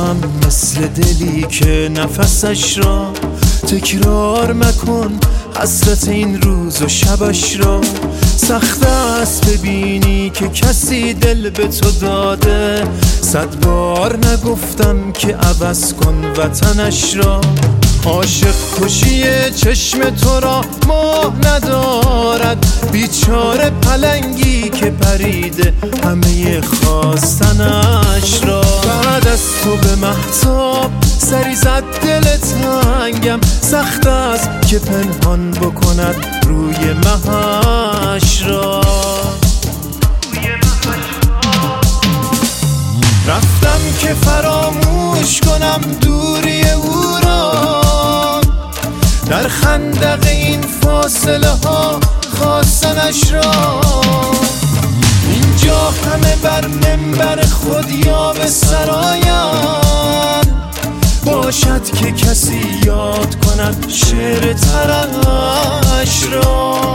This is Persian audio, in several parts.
هم مثل دلی که نفسش را تکرار مکن، حسرت این روز و شبش را. سخت است ببینی که کسی دل به تو داده، 100 بار نگفتم که عوض کن وطنش را. عاشق کشی چشم تو را ماه ندارد، بیچاره پلنگی که پریده همه خواستنش را. بعد از تو به مهتاب سری زد دل تنگم، سخت است که پنهان بکند روی مهش را. رفتم که فراموش کنم دوری او را، در خندق این فاصله ها خواستنش را. اینجا همه بر منبر خود یا به سرایم، باشد که کسی یاد کند شعر ترش را.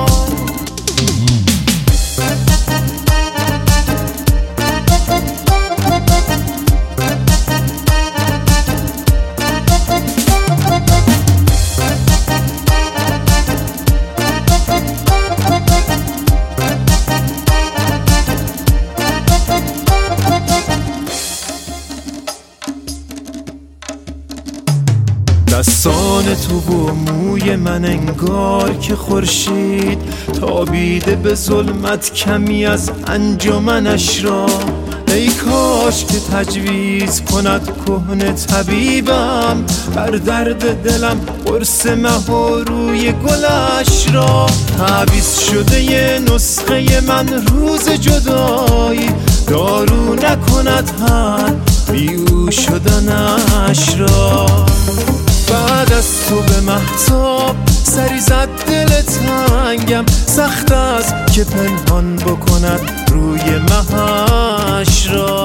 دستان تو و موی من انگار که خورشید تابیده به ظلمت کمی از انجمنش را. ای کاش که تجویز کند کهنه طبیبم، بر درد دلم قرص مه و روی گلش را. تعویض شده ی نسخه من روز جدایی، دارو نکند حل بی او شدنش را. بعد از تو به مهتاب سری زد دل تنگم، سخت است که پنهان بکند روی مهش را.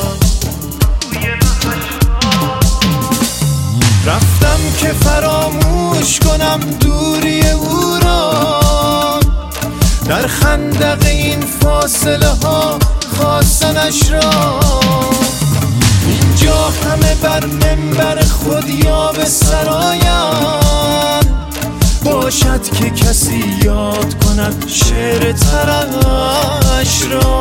رفتم که فراموش کنم دوری او را، در خندق این فاصله ها خواستنش را. اینجا همه بر منبر خود یا به سرایم، باشد که کسی یاد کند شعر ترش را.